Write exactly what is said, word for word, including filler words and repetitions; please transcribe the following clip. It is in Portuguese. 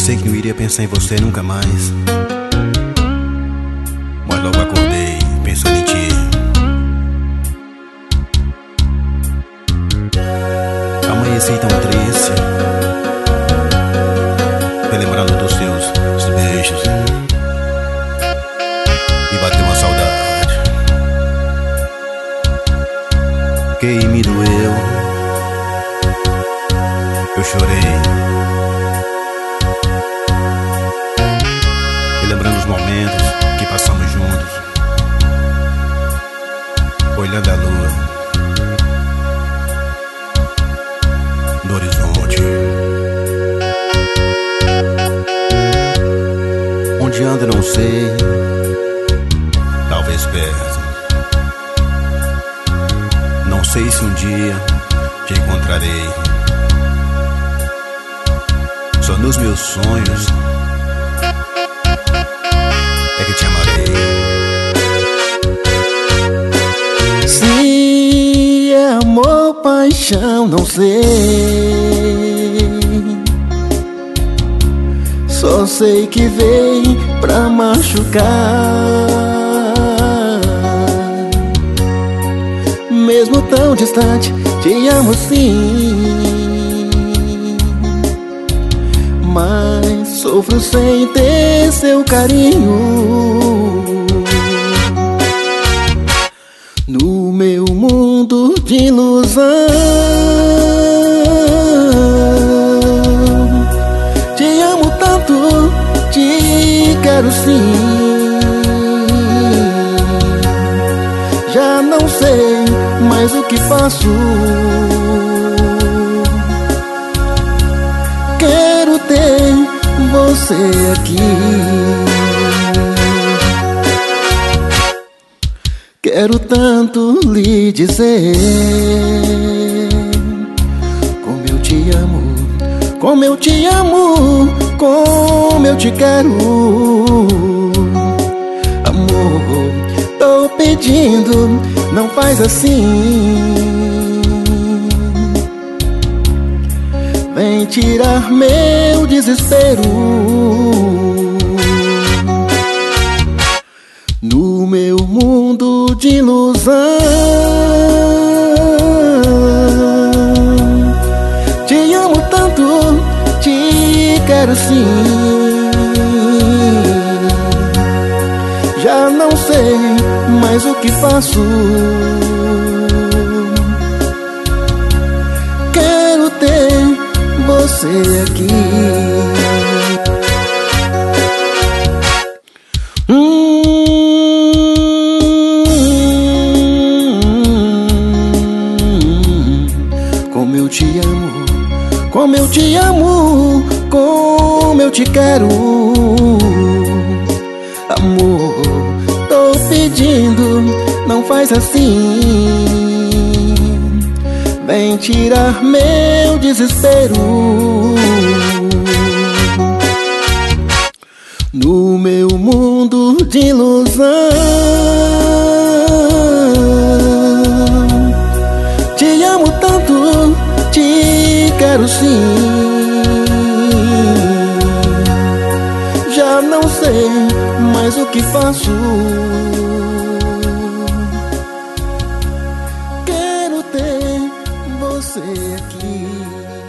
Pensei que não iria pensar em você nunca mais, mas logo acordei pensando em ti. Amanheci tão triste, relembrando dos seus beijos, e bateu uma saudade que me doeu. Eu chorei, lembrando os momentos que passamos juntos, olhando a lua do horizonte. Onde anda não sei, talvez perto. Não sei se um dia te encontrarei. Só nos meus sonhos é que te amarei. Se é amor, paixão, não sei. Só sei que vem pra machucar. Mesmo tão distante, te amo sim, mas sofro sem ter seu carinho. No meu mundo de ilusão, te amo tanto, te quero sim. Já não sei mais o que faço. Quero ter você aqui. Quero tanto lhe dizer como eu te amo, como eu te amo, como eu te quero. Amor, tô pedindo, não faz assim. Vem tirar meu desespero. No meu mundo de ilusão, te amo tanto, te quero sim. Já não sei mais o que faço. Quero ter você aqui. Como eu te amo, como eu te amo, como eu te quero. Amor, tô pedindo, não faz assim. Vem tirar meu desespero. No meu mundo de ilusão, te amo tanto, te quero sim. Já não sei mais o que faço. Quero ter você aqui.